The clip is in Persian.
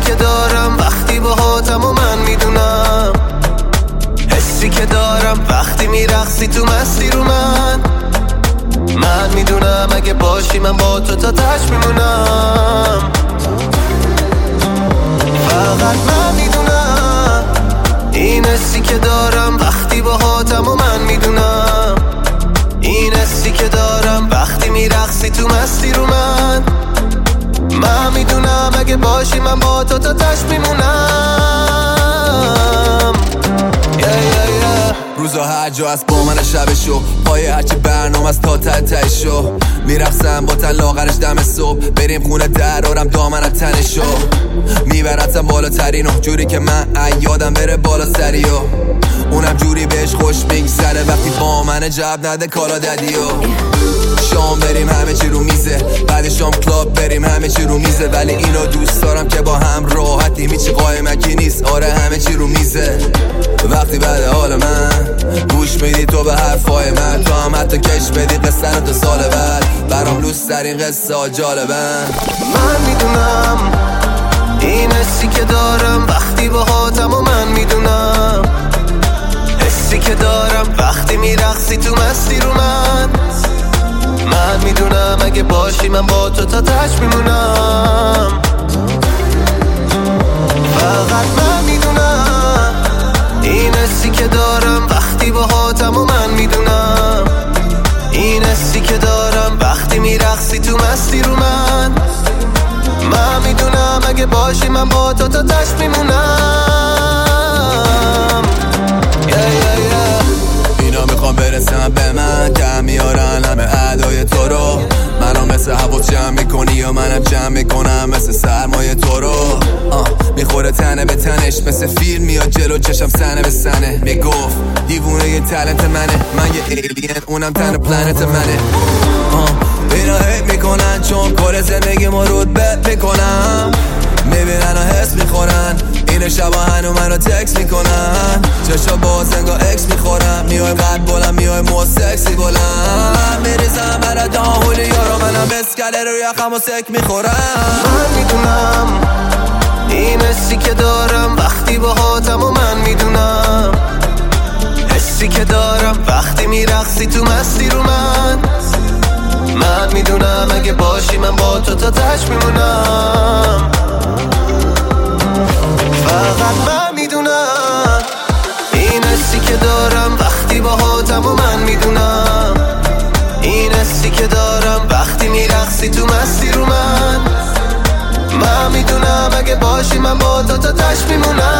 که دارم وقتی باهاتم و من میدونم، حسی که دارم وقتی میرقصی تو مستی رو من میدونم اگه باشی من با تو تا تش میمونم. فقط من میدونم این حسی که دارم وقتی باهاتم و من میدونم، این حسی که دارم وقتی میرقصی تو مستی رو من میدونم اگه باشی من با تو تا تش میمونم. روزا هر جا از با من شبشو پای هرچی برنامه از تا تشو میرقصم با تن لاغرش دم صبح، بریم خونه درارم دامن تنشو میبرتم بالاترینو، جوری که من یادم بره بالا سریو، اونم جوری بهش خوش میگذره وقتی با من جب نده کالا ددیو. شام بریم همه چی رو میزه، بعد شام کلاب بریم همه چی رو میزه، ولی اینو دوست دارم که با هم راحتیم هیچی قایمکی نیست، آره همه چی رو میزه. وقتی بعد حال من گوش میدی تو به حرفای من، تو هم حتی کش بدی قصه رو تا سال بعد، برام لوس در این قصه ها جالبن. من میدونم این حسی که دارم وقتی باهاتم و من میدونم، حسی که دارم وقتی میرقصی تو مستی رو من میدونم اگه باشی من با تو تا تش میمونم. فقط من میدونم این حسی که دارم وقتی باهاتم و من میدونم، این حسی که دارم وقتی میرقصی تو مستی رو من میدونم اگه باشی من با تو تا تش میمونم. اینا میخوام برسم به من که میارن همه اعدای تو رو، منو مثل حواس جمع میکنی و منم جمع میکنم مثل سرمایه تو رو. میخوره تنه به تنش مثل فیلم میاد جلو چشم سنه به سنه، میگفت دیوونه یه تلنت منه، من یه ایلین اونم تن پلنت منه. اینا هیت میکنن چون کل زندگی ما رود میکنم، میبینن و حس میخورن این شبا هنو منو تکس میکنن، چشا باز انگا اکس میخورم، میای قد بلند میای مو سکسی بلند، میریزم برد آهولی یارو منم بسکله روی یخم و سک میخورم. من میدونم این حسی که دارم وقتی باهاتم و من میدونم، حسی که دارم وقتی میرقصی تو مستی رو من میدونم اگه باشی من با تو تا تش میمونم. فقط من میدونم این حسی که دارم وقتی باهاتم و من میدونم، این حسی که دارم وقتی میرقصی تو مستی رو من میدونم اگه باشی من با تو تا تش میمونم.